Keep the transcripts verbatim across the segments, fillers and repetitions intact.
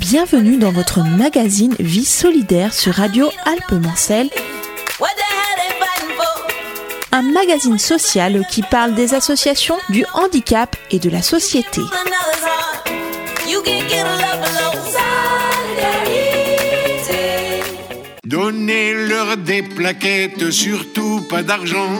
Bienvenue dans votre magazine Vie solidaire sur Radio Alpes-Mancelles. Un magazine social qui parle des associations, du handicap et de la société. Donnez-leur des plaquettes, surtout pas d'argent.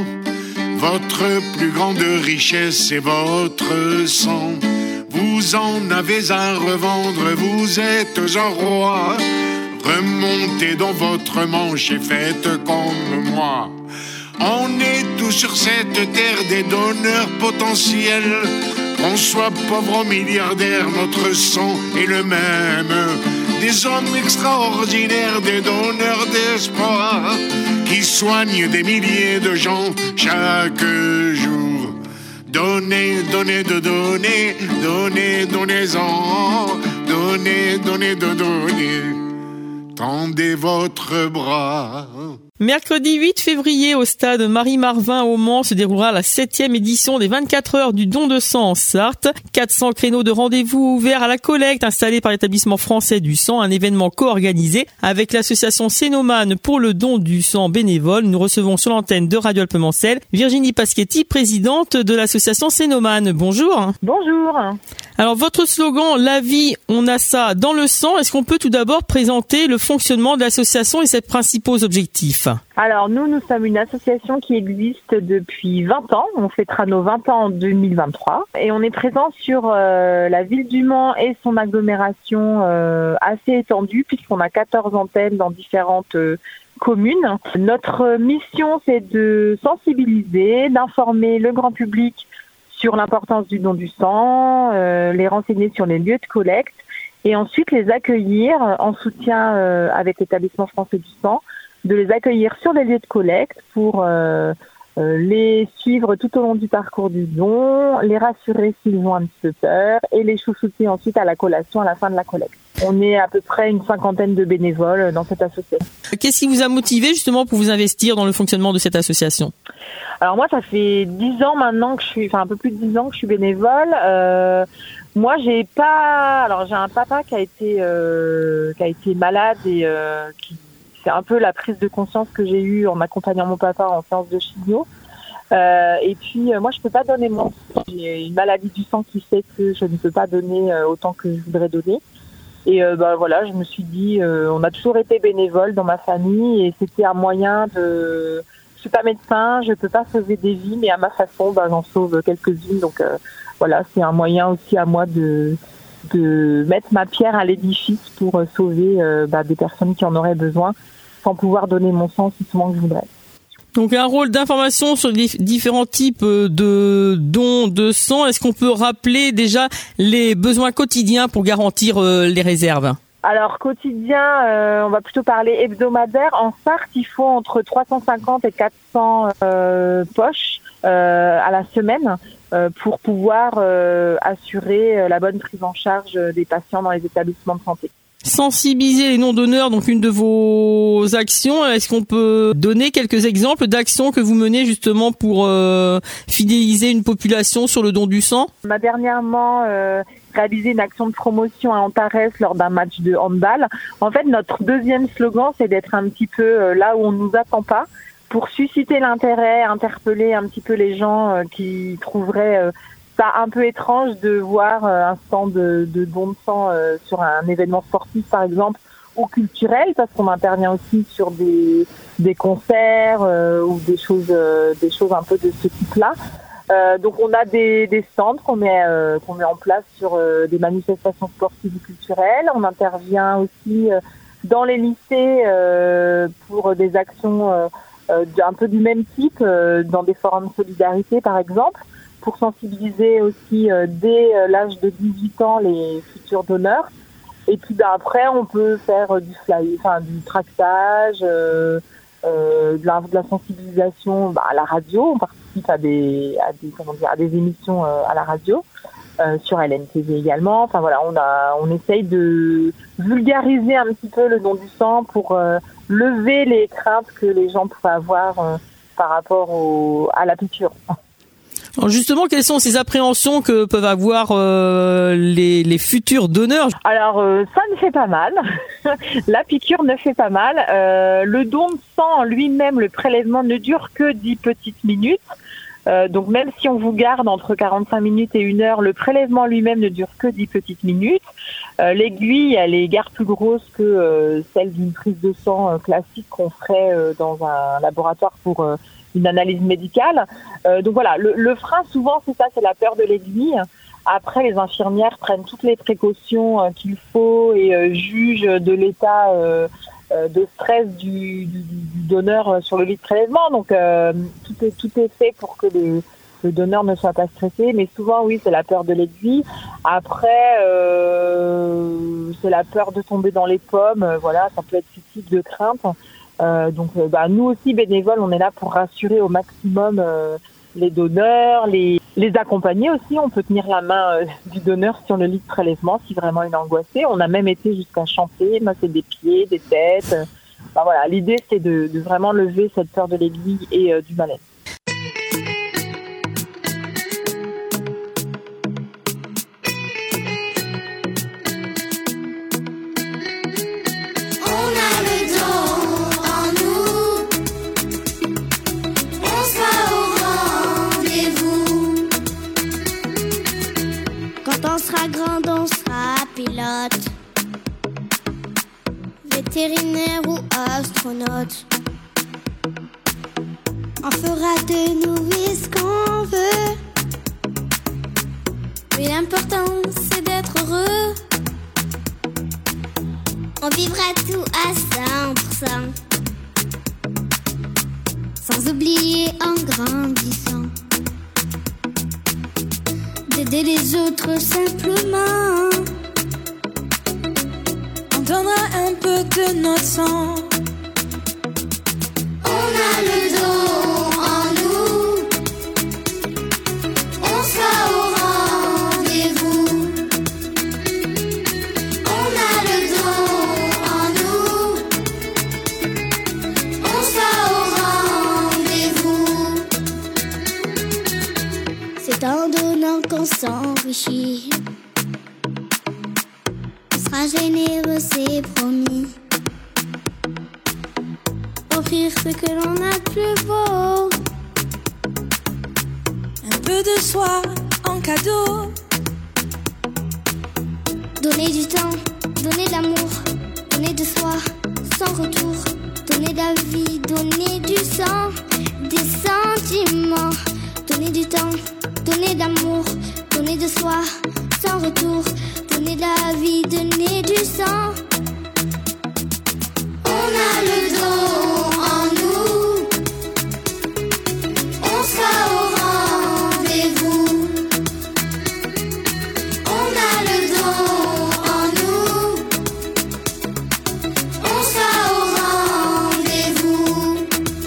Votre plus grande richesse est votre sang. Vous en avez à revendre, vous êtes un roi. Remontez dans votre manche et faites comme moi. On est tous sur cette terre des donneurs potentiels. Qu'on soit pauvre ou milliardaire, notre sang est le même. Des hommes extraordinaires, des donneurs d'espoir, qui soignent des milliers de gens chaque jour. Donnez, donnez, de donner, donnez, donnez-en, donnez, donnez, de donner. Tendez votre bras. Mercredi huit février, au stade Marie-Marvin au Mans, se déroulera la septième édition des vingt-quatre heures du don de sang en Sarthe. quatre cents créneaux de rendez-vous ouverts à la collecte installés par l'établissement français du sang, un événement co-organisé avec l'association Cénomane pour le don du sang bénévole. Nous recevons sur l'antenne de Radio Alpes-Mancelles Virginie Paschetti, présidente de l'association Cénomane. Bonjour. Bonjour. Alors, votre slogan, la vie, on a ça dans le sang. Est-ce qu'on peut tout d'abord présenter le fonctionnement de l'association et ses principaux objectifs? Alors, nous, nous sommes une association qui existe depuis vingt ans. On fêtera nos vingt ans en deux mille vingt-trois. Et on est présent sur euh, la ville du Mans et son agglomération euh, assez étendue, puisqu'on a quatorze antennes dans différentes euh, communes. Notre mission, c'est de sensibiliser, d'informer le grand public sur l'importance du don du sang, euh, les renseigner sur les lieux de collecte et ensuite les accueillir en soutien euh, avec l'établissement français du sang, de les accueillir sur les lieux de collecte pour euh, euh, les suivre tout au long du parcours du don, les rassurer s'ils ont un petit peu peur et les chouchouter ensuite à la collation à la fin de la collecte. On est à peu près une cinquantaine de bénévoles dans cette association. Qu'est-ce qui vous a motivé justement pour vous investir dans le fonctionnement de cette association? Alors moi, ça fait dix ans maintenant que je suis, enfin un peu plus de dix ans que je suis bénévole. Euh, moi, j'ai pas, alors j'ai un papa qui a été, euh, qui a été malade et euh, qui, c'est un peu la prise de conscience que j'ai eue en accompagnant mon papa en séance de chimio. Euh, et puis euh, moi, je peux pas donner mon sang. J'ai une maladie du sang qui fait que je ne peux pas donner euh, autant que je voudrais donner. Et euh, bah voilà, je me suis dit, euh, on a toujours été bénévoles dans ma famille et c'était un moyen de. Je suis pas médecin, je peux pas sauver des vies, mais à ma façon, bah, j'en sauve quelques-unes. Donc euh, voilà, c'est un moyen aussi à moi de de mettre ma pierre à l'édifice pour euh, sauver euh, bah, des personnes qui en auraient besoin, sans pouvoir donner mon sang aussi souvent que je voudrais. Donc un rôle d'information sur les différents types de dons de sang. Est-ce qu'on peut rappeler déjà les besoins quotidiens pour garantir euh, les réserves? Alors quotidien, euh, on va plutôt parler hebdomadaire. En Sarthe, il faut entre trois cent cinquante et quatre cents euh, poches euh, à la semaine euh, pour pouvoir euh, assurer euh, la bonne prise en charge des patients dans les établissements de santé. Sensibiliser les non-donneurs, donc une de vos actions. Est-ce qu'on peut donner quelques exemples d'actions que vous menez justement pour euh, fidéliser une population sur le don du sang? On a dernièrement euh, réalisé une action de promotion à Antares lors d'un match de handball. En fait, notre deuxième slogan, c'est d'être un petit peu euh, là où on ne nous attend pas, pour susciter l'intérêt, interpeller un petit peu les gens euh, qui trouveraient euh, ça un peu étrange de voir euh, un stand de, de don de sang euh, sur un événement sportif par exemple ou culturel, parce qu'on intervient aussi sur des des concerts euh, ou des choses euh, des choses un peu de ce type-là. Euh, donc on a des des stands qu'on met euh, qu'on met en place sur euh, des manifestations sportives ou culturelles. On intervient aussi euh, dans les lycées euh, pour des actions euh, euh, un peu du même type, euh, dans des forums de solidarité par exemple, pour sensibiliser aussi euh, dès euh, l'âge de dix-huit ans les futurs donneurs. Et puis bah, après, on peut faire euh, du fly, enfin du tractage, euh, euh, de, la, de la sensibilisation bah, à la radio. On participe à des, à des, comment dire, à des émissions euh, à la radio, euh, sur L N T V également. Enfin voilà, on a, on essaye de vulgariser un petit peu le don du sang pour euh, lever les craintes que les gens pourraient avoir euh, par rapport au, à la piqûre. Alors justement, quelles sont ces appréhensions que peuvent avoir euh, les, les futurs donneurs? Alors, euh, ça ne fait pas mal. La piqûre ne fait pas mal. Euh, le don de sang en lui-même, le prélèvement ne dure que dix petites minutes. Euh, donc même si on vous garde entre quarante-cinq minutes et une heure, le prélèvement lui-même ne dure que dix petites minutes. Euh, l'aiguille, elle est guère plus grosse que euh, celle d'une prise de sang euh, classique qu'on ferait euh, dans un laboratoire pour euh, une analyse médicale. Euh, donc voilà, le, le frein souvent c'est ça, c'est la peur de l'aiguille. Après, les infirmières prennent toutes les précautions euh, qu'il faut et euh, jugent de l'état euh, de stress du, du, du donneur sur le lit de prélèvement. Donc euh, tout est tout est fait pour que le, le donneur ne soit pas stressé. Mais souvent, oui, c'est la peur de l'aiguille. Après, euh, c'est la peur de tomber dans les pommes. Voilà, ça peut être ce type de crainte. Euh, donc, euh, bah, nous aussi, bénévoles, on est là pour rassurer au maximum euh, les donneurs, les, les accompagner aussi. On peut tenir la main euh, du donneur sur le lit de prélèvement si vraiment il est angoissé. On a même été jusqu'à chanter, masser des pieds, des têtes. Enfin, voilà, l'idée, c'est de, de vraiment lever cette peur de l'aiguille et euh, du malaise. Grand, on sera pilote, vétérinaire ou astronaute. On fera de nous ce qu'on veut, mais l'important c'est d'être heureux. On vivra tout à cent pour cent, sans oublier en grandissant d'aider les autres simplement. On donnera un peu de notre sang. On a le don en nous, on sera au rendez-vous. On a le don en nous, on sera au rendez-vous. C'est en donnant qu'on s'enrichit. On sera généreux, c'est promis. Offrir ce que l'on a de plus beau, un peu de soi en cadeau. Donner du temps, donner de l'amour, donner de soi sans retour. Donner de la vie, donner du sang, des sentiments. Donner du temps, donner de l'amour, donner de soi sans retour. Donner de la vie, donner du sang. On a le don en nous, on sera au rendez-vous. On a le don en nous, on sera au rendez-vous.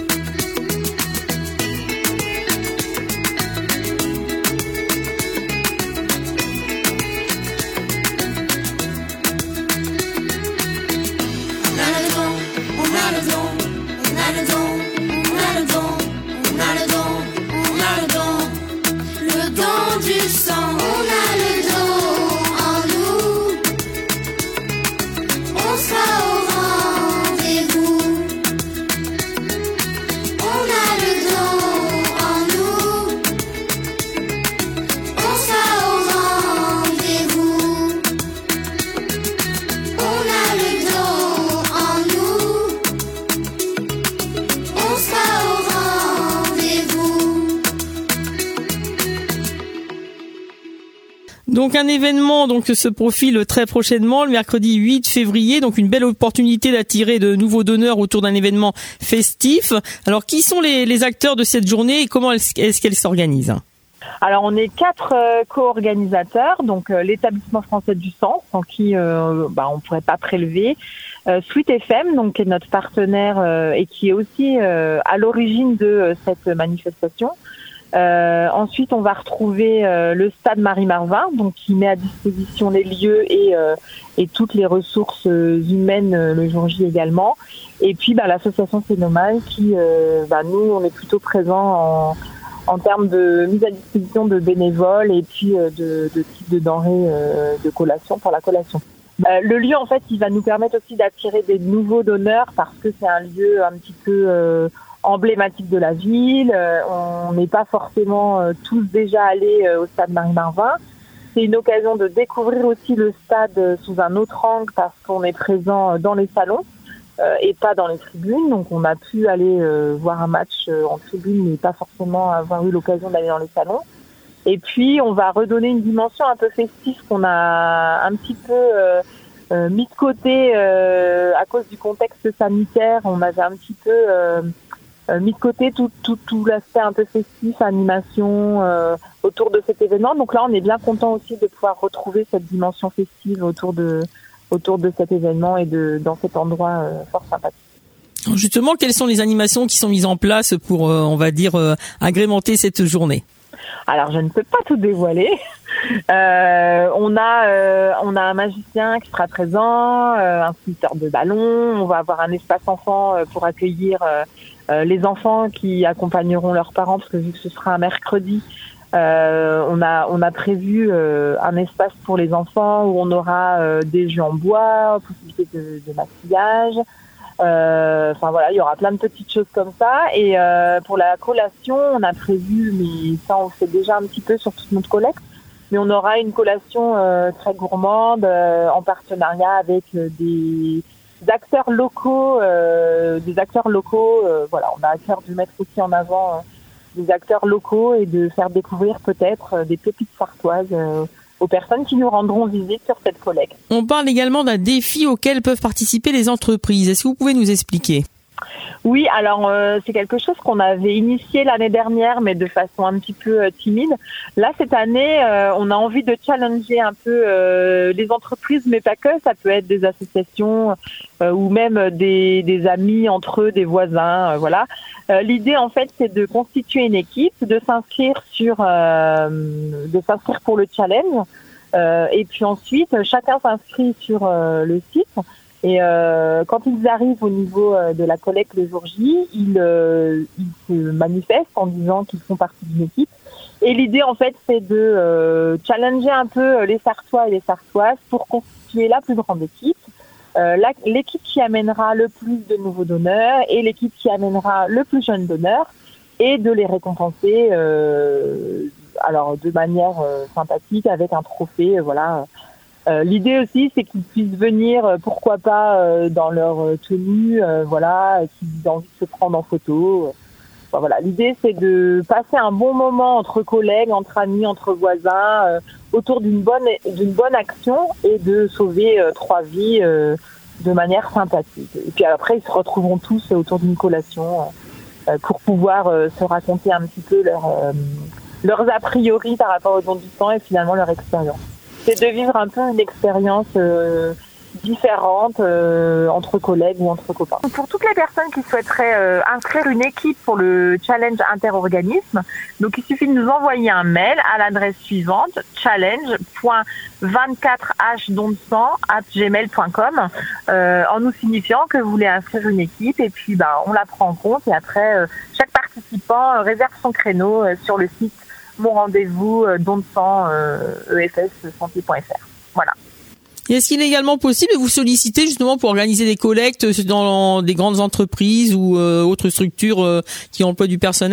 Donc un événement donc se profile très prochainement, le mercredi huit février, donc une belle opportunité d'attirer de nouveaux donneurs autour d'un événement festif. Alors qui sont les, les acteurs de cette journée et comment est-ce qu'elle s'organise ? Alors on est quatre euh, co-organisateurs, donc euh, l'établissement français du sang, sans qui euh, bah, on ne pourrait pas prélever, euh, Sweet F M, donc qui est notre partenaire euh, et qui est aussi euh, à l'origine de euh, cette manifestation. Euh, ensuite, on va retrouver euh, le stade Marie-Marvin, donc qui met à disposition les lieux et, euh, et toutes les ressources humaines euh, le jour J également. Et puis, bah, l'association Phénomène qui, euh, bah, nous, on est plutôt présents en, en termes de mise à disposition de bénévoles et puis euh, de, de type de denrées euh, de collation pour la collation. Euh, le lieu, en fait, il va nous permettre aussi d'attirer des nouveaux donneurs parce que c'est un lieu un petit peu euh, emblématique de la ville. Euh, on n'est pas forcément euh, tous déjà allés euh, au stade Marie-Marvin. C'est une occasion de découvrir aussi le stade euh, sous un autre angle parce qu'on est présent dans les salons euh, et pas dans les tribunes. Donc on a pu aller euh, voir un match euh, en tribune mais pas forcément avoir eu l'occasion d'aller dans les salons. Et puis on va redonner une dimension un peu festive qu'on a un petit peu euh, euh, mis de côté euh, à cause du contexte sanitaire. On avait un petit peu euh, mis de côté tout, tout, tout l'aspect un peu festif, animation euh, autour de cet événement. Donc là, on est bien content aussi de pouvoir retrouver cette dimension festive autour de, autour de cet événement et de, dans cet endroit euh, fort sympathique. Justement, quelles sont les animations qui sont mises en place pour, euh, on va dire, euh, agrémenter cette journée ? Alors, je ne peux pas tout dévoiler. Euh, on a, euh, on a un magicien qui sera présent, euh, un sculpteur de ballons. On va avoir un espace enfant euh, pour accueillir euh, euh, les enfants qui accompagneront leurs parents, parce que vu que ce sera un mercredi, euh, on a, on a prévu euh, un espace pour les enfants où on aura euh, des jeux en bois, possibilité de, de maquillage. Euh, enfin voilà, il y aura plein de petites choses comme ça. Et euh, pour la collation, on a prévu, mais ça on fait déjà un petit peu sur toute notre collecte, mais on aura une collation euh, très gourmande euh, en partenariat avec euh, des acteurs locaux, euh, des acteurs locaux. Euh, voilà, on a à cœur de mettre aussi en avant euh, des acteurs locaux et de faire découvrir peut-être euh, des pépites sartoises euh, aux personnes qui nous rendront visite sur cette collecte. On parle également d'un défi auquel peuvent participer les entreprises. Est-ce que vous pouvez nous expliquer ? Oui, alors euh, c'est quelque chose qu'on avait initié l'année dernière, mais de façon un petit peu euh, timide. Là, cette année, euh, on a envie de challenger un peu euh, les entreprises, mais pas que. Ça peut être des associations euh, ou même des, des amis entre eux, des voisins, euh, voilà. Euh, l'idée, en fait, c'est de constituer une équipe, de s'inscrire sur, euh, de s'inscrire pour le challenge, euh, et puis ensuite, chacun s'inscrit sur euh, le site. Et euh, quand ils arrivent au niveau euh, de la collecte le jour J, ils, euh, ils se manifestent en disant qu'ils font partie d'une équipe. Et l'idée, en fait, c'est de euh, challenger un peu les Sartois et les Sartoises pour constituer la plus grande équipe. Euh, la, l'équipe qui amènera le plus de nouveaux donneurs et l'équipe qui amènera le plus jeune donneur, et de les récompenser euh, alors de manière euh, sympathique avec un trophée, euh, voilà. Euh, l'idée aussi, c'est qu'ils puissent venir, euh, pourquoi pas, euh, dans leur tenue, euh, voilà, s'ils ont envie de se prendre en photo. Enfin, voilà, l'idée, c'est de passer un bon moment entre collègues, entre amis, entre voisins, euh, autour d'une bonne d'une bonne action et de sauver euh, trois vies euh, de manière sympathique. Et puis après, ils se retrouveront tous autour d'une collation euh, pour pouvoir euh, se raconter un petit peu leur, euh, leurs a priori par rapport au don du sang et finalement leur expérience. C'est de vivre un peu une expérience euh, différente euh, entre collègues ou entre copains. Pour toutes les personnes qui souhaiteraient euh, inscrire une équipe pour le challenge interorganisme, donc il suffit de nous envoyer un mail à l'adresse suivante challenge point vingt-quatre h don de sang arobase gmail point com euh, en nous signifiant que vous voulez inscrire une équipe, et puis bah, on la prend en compte, et après euh, chaque participant euh, réserve son créneau euh, sur le site Mon rendez-vous euh, don de sang euh, E F S santé point F R. Voilà. Et est-ce qu'il est également possible de vous solliciter justement pour organiser des collectes dans des grandes entreprises ou euh, autres structures euh, qui emploient du personnel ?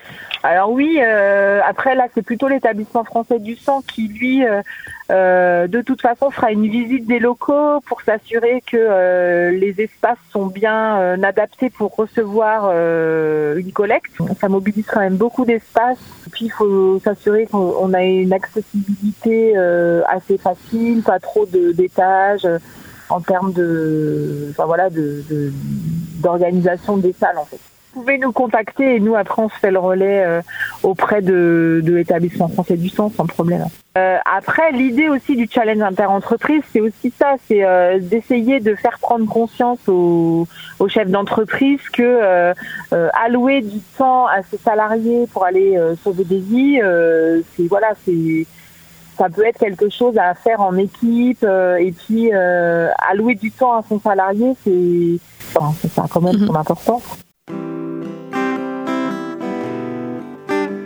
Alors oui, euh, après là c'est plutôt l'établissement français du sang qui lui euh, euh, de toute façon fera une visite des locaux pour s'assurer que euh, les espaces sont bien euh, adaptés pour recevoir euh, une collecte. Ça mobilise quand même beaucoup d'espace. Puis il faut s'assurer qu'on a une accessibilité euh, assez facile, pas trop de d'étages euh, en termes de, enfin voilà, de, de d'organisation des salles en fait. Vous pouvez nous contacter et nous après on se fait le relais euh, auprès de, de l'établissement français du sang sans problème. Euh, après l'idée aussi du challenge interentreprise, c'est aussi ça, c'est euh, d'essayer de faire prendre conscience aux, aux chefs d'entreprise que euh, euh, allouer du temps à ses salariés pour aller euh, sauver des vies, euh, c'est voilà, c'est ça peut être quelque chose à faire en équipe, euh, et puis euh, allouer du temps à son salarié, c'est enfin, ça a quand même son importance.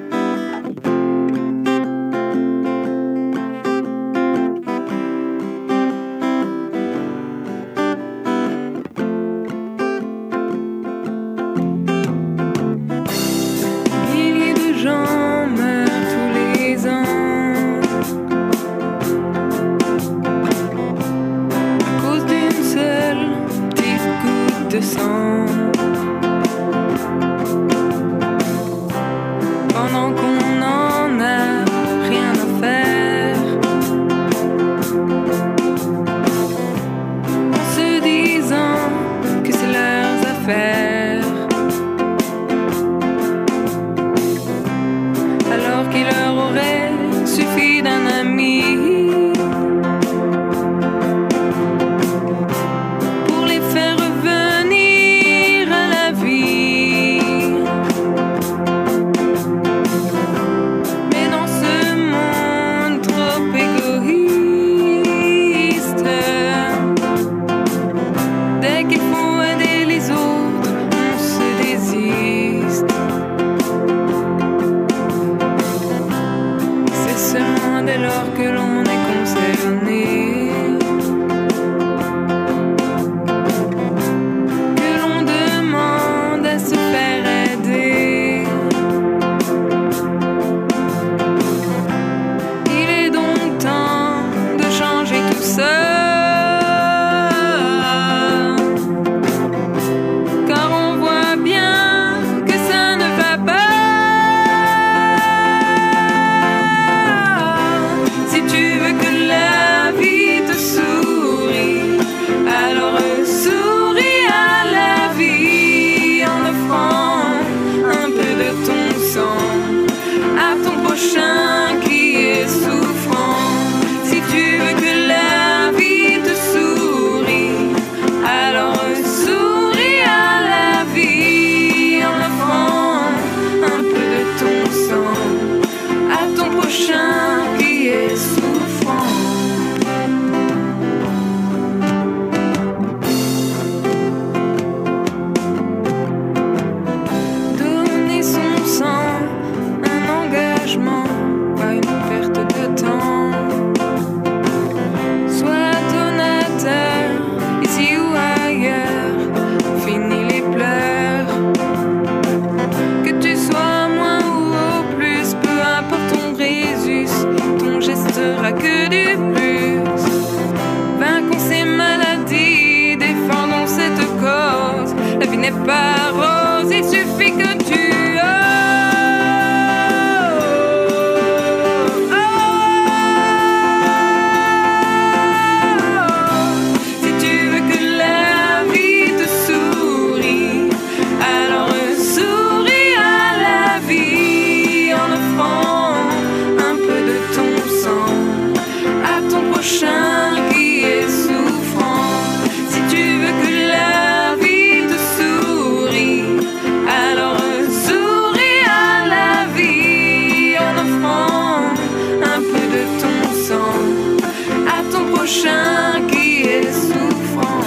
prochain qui est souffrant. Si tu veux que la vie te sourie, alors souris à la vie en offrant un peu de ton sang à ton prochain qui est souffrant.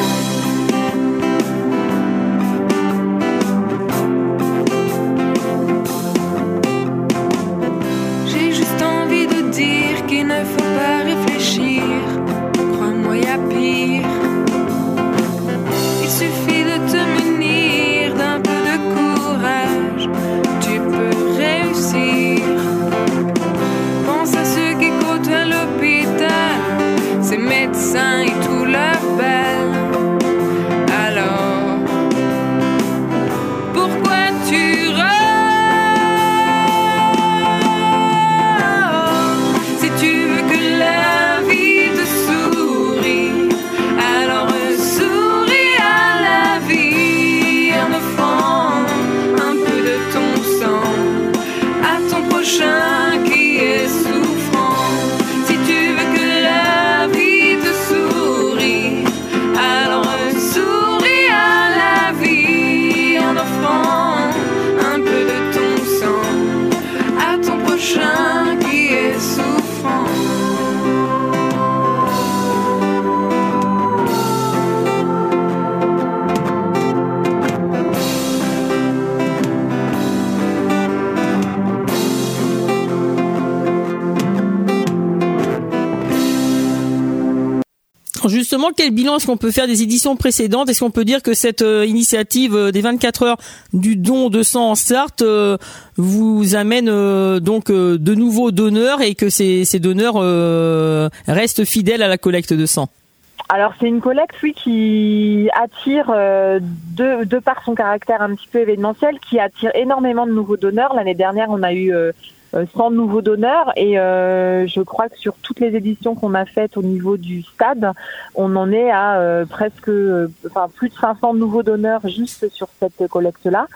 J'ai juste envie de dire qu'il ne faut pas réfléchir, crois-moi y a pire. Il suffit de te munir d'un peu de courage, tu peux réussir. Pense à ceux qui côtoient l'hôpital, ces médecins et tout leur bal. Alors, pourquoi tu rends? Si tu veux que la vie te sourie, alors souris à la vie en offrant un peu de ton sang à ton prochain qui est souffrant. Si tu veux que la vie te sourie, alors souris à la vie en offrant un peu de ton sang à ton prochain qui est souffrant. Justement, quel bilan est-ce qu'on peut faire des éditions précédentes? Est-ce qu'on peut dire que cette euh, initiative euh, des vingt-quatre heures du don de sang en Sarthe euh, vous amène euh, donc euh, de nouveaux donneurs et que ces, ces donneurs euh, restent fidèles à la collecte de sang? Alors c'est une collecte, oui, qui attire, euh, de, de par son caractère un petit peu événementiel, qui attire énormément de nouveaux donneurs. L'année dernière, on a eu euh, cent nouveaux donneurs et euh, je crois que sur toutes les éditions qu'on a faites au niveau du stade, on en est à euh, presque, euh, enfin plus de cinq cents nouveaux donneurs juste sur cette collecte-là.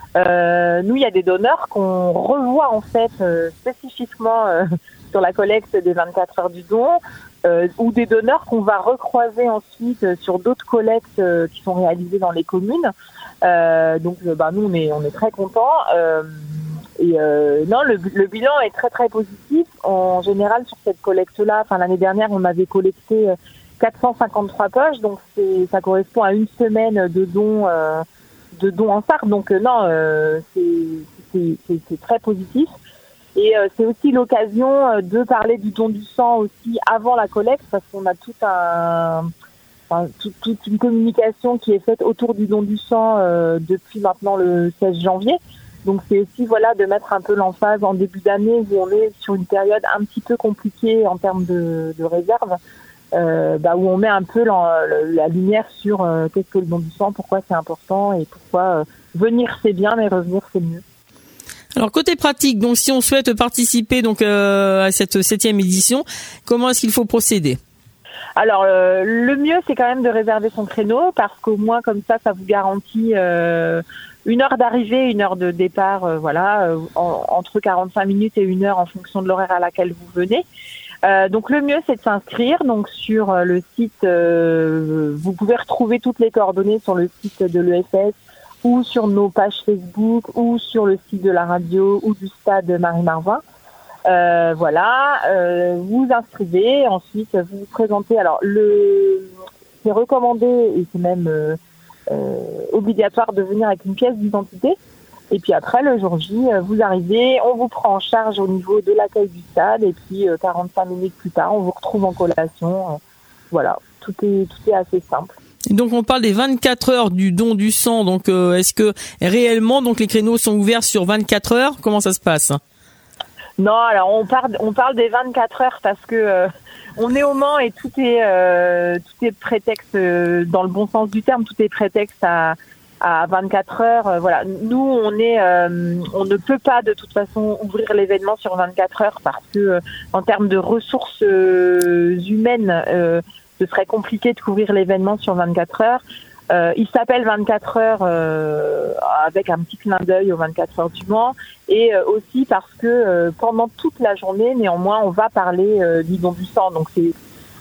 Euh, nous, il y a des donneurs qu'on revoit en fait euh, spécifiquement euh, sur la collecte des vingt-quatre heures du don, euh, ou des donneurs qu'on va recroiser ensuite euh, sur d'autres collectes euh, qui sont réalisées dans les communes. Euh, donc, euh, bah, nous, on est, on est très contents. Euh, et euh, non, le, le bilan est très très positif. En général, sur cette collecte-là, enfin l'année dernière, on avait collecté quatre cent cinquante-trois poches, donc c'est, ça correspond à une semaine de dons. Euh, de dons en Sarthe, donc euh, non, euh, c'est, c'est, c'est, c'est très positif. Et euh, c'est aussi l'occasion euh, de parler du don du sang aussi avant la collecte, parce qu'on a tout un, enfin, tout, toute une communication qui est faite autour du don du sang euh, depuis maintenant le seize janvier. Donc c'est aussi voilà de mettre un peu l'emphase en début d'année où on est sur une période un petit peu compliquée en termes de, de réserve. Euh, bah, où on met un peu la, la lumière sur euh, qu'est-ce que le don du sang, pourquoi c'est important et pourquoi euh, venir c'est bien mais revenir c'est mieux. Alors côté pratique, donc si on souhaite participer donc euh, à cette septième édition, comment est-ce qu'il faut procéder? Alors euh, le mieux c'est quand même de réserver son créneau parce qu'au moins comme ça ça vous garantit euh, une heure d'arrivée, une heure de départ, euh, voilà, euh, en, entre quarante-cinq minutes et une heure en fonction de l'horaire à laquelle vous venez. Euh, donc le mieux c'est de s'inscrire donc sur euh, le site, euh, vous pouvez retrouver toutes les coordonnées sur le site de l'E F S ou sur nos pages Facebook ou sur le site de la radio ou du stade Marie-Marvin. Euh, voilà, euh, vous inscrivez, ensuite vous vous présentez. Alors le c'est recommandé et c'est même euh, euh, obligatoire de venir avec une pièce d'identité. Et puis après, le jour J, vous arrivez, on vous prend en charge au niveau de l'accueil du stade et puis euh, quarante-cinq minutes plus tard, on vous retrouve en collation. Euh, voilà, tout est tout est assez simple. Et donc on parle des vingt-quatre heures du don du sang. Donc euh, est-ce que réellement donc les créneaux sont ouverts sur vingt-quatre heures? Comment ça se passe? Non, alors on parle on parle des vingt-quatre heures parce que euh, on est au Mans et tout est euh, tout est prétexte euh, dans le bon sens du terme, tout est prétexte à à vingt-quatre heures, euh, voilà. Nous, on est, euh, on ne peut pas de toute façon ouvrir l'événement sur vingt-quatre heures parce que, euh, en termes de ressources euh, humaines, euh, ce serait compliqué de couvrir l'événement sur vingt-quatre heures. Euh, il s'appelle vingt-quatre heures euh, avec un petit clin d'œil aux vingt-quatre heures du Mans et euh, aussi parce que euh, pendant toute la journée, néanmoins, on va parler euh, du don du sang. Donc c'est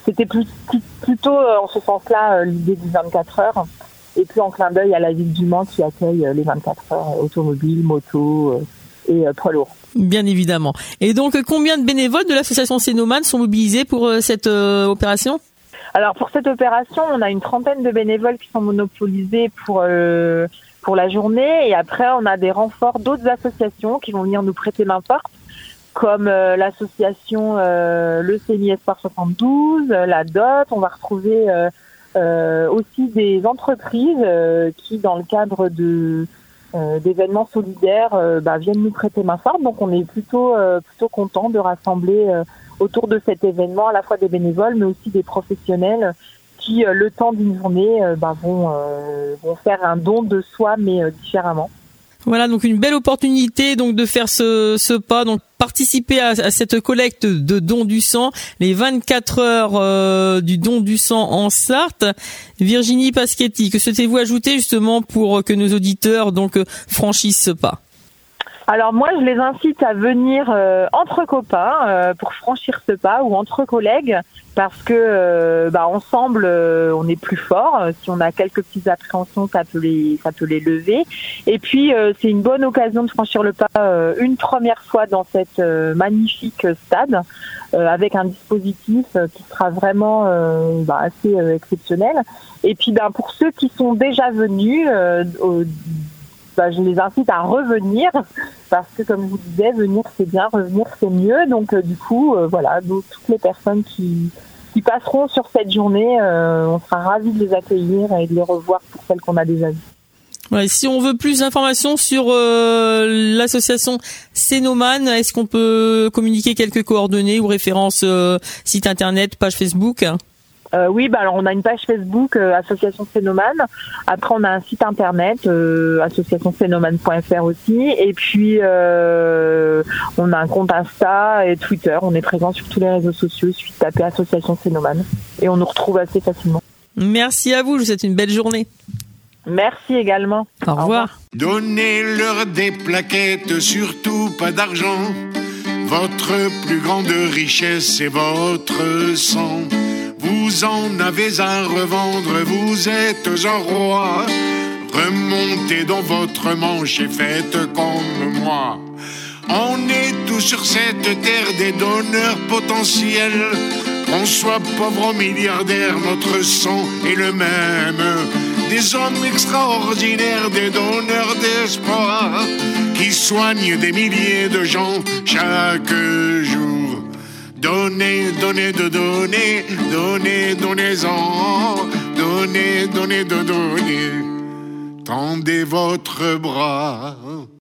c'était plus, plutôt euh, en ce sens-là euh, l'idée du vingt-quatre heures. Et puis en clin d'œil à la ville du Mans qui accueille euh, les vingt-quatre heures automobiles, motos euh, et euh, poids lourds. Bien évidemment. Et donc, combien de bénévoles de l'association Cénomane sont mobilisés pour euh, cette euh, opération ? Alors pour cette opération, on a une trentaine de bénévoles qui sont monopolisés pour euh, pour la journée. Et après, on a des renforts d'autres associations qui vont venir nous prêter main forte, comme euh, l'association euh, Le C N I Espoir soixante-douze, euh, la D O T. On va retrouver euh, euh, aussi des entreprises euh, qui, dans le cadre de euh, d'événements solidaires, euh, bah, viennent nous prêter main forte. Donc on est plutôt euh, plutôt content de rassembler euh, autour de cet événement à la fois des bénévoles, mais aussi des professionnels qui, euh, le temps d'une journée, euh, bah, vont euh, vont faire un don de soi, mais euh, différemment. Voilà, donc une belle opportunité donc de faire ce, ce pas, donc participer à, à cette collecte de dons du sang, les vingt-quatre heures euh, du don du sang en Sarthe. Virginie Paschetti, que souhaitez-vous ajouter justement pour que nos auditeurs donc franchissent ce pas ? Alors moi, je les incite à venir euh, entre copains euh, pour franchir ce pas, ou entre collègues, parce que euh, bah, ensemble, euh, on est plus fort. Si on a quelques petites appréhensions, ça peut les, ça peut les lever. Et puis, euh, c'est une bonne occasion de franchir le pas euh, une première fois dans cette euh, magnifique stade, euh, avec un dispositif euh, qui sera vraiment euh, bah, assez euh, exceptionnel. Et puis, ben, pour ceux qui sont déjà venus, euh, au, Bah, je les incite à revenir, parce que comme je vous disais, venir c'est bien, revenir c'est mieux. Donc euh, du coup, euh, voilà, donc, toutes les personnes qui, qui passeront sur cette journée, euh, on sera ravis de les accueillir et de les revoir pour celles qu'on a déjà vues. Ouais, si on veut plus d'informations sur euh, l'association Cénomane, est-ce qu'on peut communiquer quelques coordonnées ou références, euh, site internet, page Facebook ? Euh, oui, bah alors on a une page Facebook, euh, Association Cénomane. Après, on a un site internet, euh, association cénomane point f r aussi. Et puis, euh, on a un compte Insta et Twitter. On est présent sur tous les réseaux sociaux. Il suffit de taper Association Cénomane et on nous retrouve assez facilement. Merci à vous. Je vous souhaite une belle journée. Merci également. Au revoir. Au revoir. Donnez-leur des plaquettes, surtout pas d'argent. Votre plus grande richesse est votre sang. Vous en avez à revendre, vous êtes un roi. Remontez dans votre manche et faites comme moi. On est tous sur cette terre des donneurs potentiels. Qu'on soit pauvre ou milliardaire, notre sang est le même. Des hommes extraordinaires, des donneurs d'espoir, qui soignent des milliers de gens chaque jour. Donnez, donnez, de donner, donnez, donnez-en, donnez, donnez, de donner. Tendez votre bras.